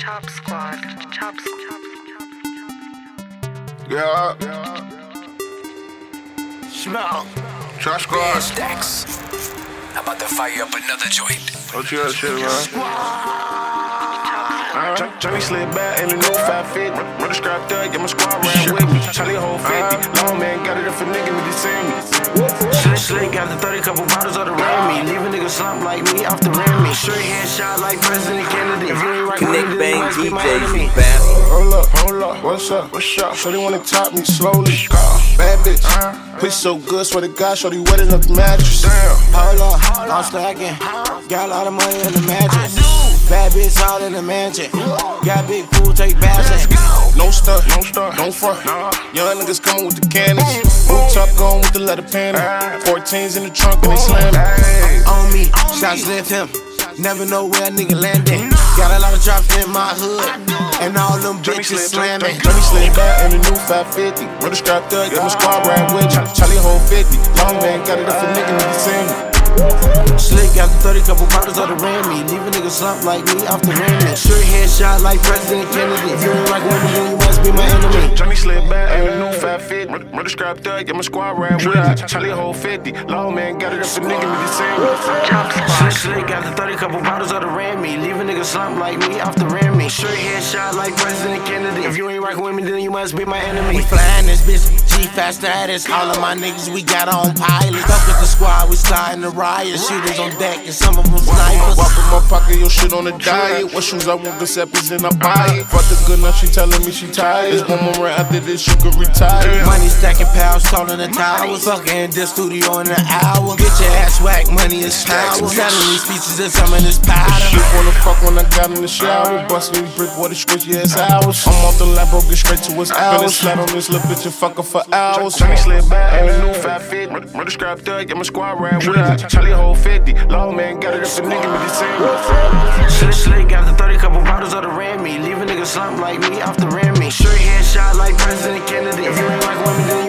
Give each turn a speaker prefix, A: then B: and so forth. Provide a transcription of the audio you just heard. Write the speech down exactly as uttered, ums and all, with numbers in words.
A: Chop Squad. Chop Squad.
B: Yeah.
C: Smell.
B: Chop Squad.
C: Stacks. I'm about to fire up another joint.
B: Don't you that shit, man?
D: Johnny slid back in the new five fifty. Run the scrap thug, get my squad ran with me. Charlie whole fifty. Long man got it up for nigga, nigga see me. Slick, slick, got the thirty couple bottles of the Remy. Leave a nigga slump like me off the Remy. Straight headshot like President Kennedy. If you ain't right
C: Connect
D: with me, then you
C: Bang
D: must
C: D
D: be my
C: Js
D: enemy.
C: and Bam.
B: Hold up, hold up, what's up, what's up? Shorty wanna top me slowly. Bad bitch, pussy so good, swear to God, shorty wetting up the mattress.
D: Damn. Hold up, I'm stacking. Got a lot of money in the mattress. Bad bitch all in the mansion. Got big pool, take baths.
B: No stunt, no stunt, don't front. Young niggas coming with the cannons. Blue top going with the leather panel. fourteens in the trunk and they slamming.
D: On me, shots left him. Never know where a nigga landing. Got a lot of drops in my hood, and all them bitches slamming.
B: Johnny slid back in the new five fifty. Run the scrap thug, get my squad ride with you. Charlie whole fifty. Long man got it up for nigga, nigga see me.
D: Slick got the thirty couple bottles of the Remy. Leave a nigga slump like me off the Remy. Straight headshot like President Kennedy. If you ain't like women, then you must be my enemy. Johnny slid back in the new five fifty. Run the scrap thug, get my squad ran with you. Charlie whole fifty. Long man got it up for nigga, nigga see me. Slick, slick got the thirty couple bottles of the Remy. Leave a nigga slump like me off the Remy. Straight headshot like President Kennedy. If you ain't rockin' with me, then you must be my enemy. We flyin' this bitch, G fast status. All of my niggas, we got on pilot. Fuck with the squad, we startin' the riot. Shooters on deck and some of them snipers.
B: Walk in my pocket, your shit on the diet. What shoes I want, Giuseppe's and I buy it. Fuck the good, now she telling me she tired. There's one more round after this, you could retire.
D: Money stacking pals, calling the towers. Fucking in this studio in an hour. Get your ass whacked, money is power. Selling these speeches and some of this powder.
B: Shit wanna fuck when I got in the shower. Bustin' these brick water squishy ass hours. I'm off the lap, broke it straight to his hours. Flat on this little bitch and fuck her for hours.
D: Johnny slid back in the new five fifty. Run the scrap thug, get my squad ran with you. Charlie whole fifty. Long man got it up for nigga, nigga see me. Slick, slick, got the thirty couple bottles of the Remy. Leave a nigga slump like me off the Remy. Straight headshot like President Kennedy. If you ain't like women, then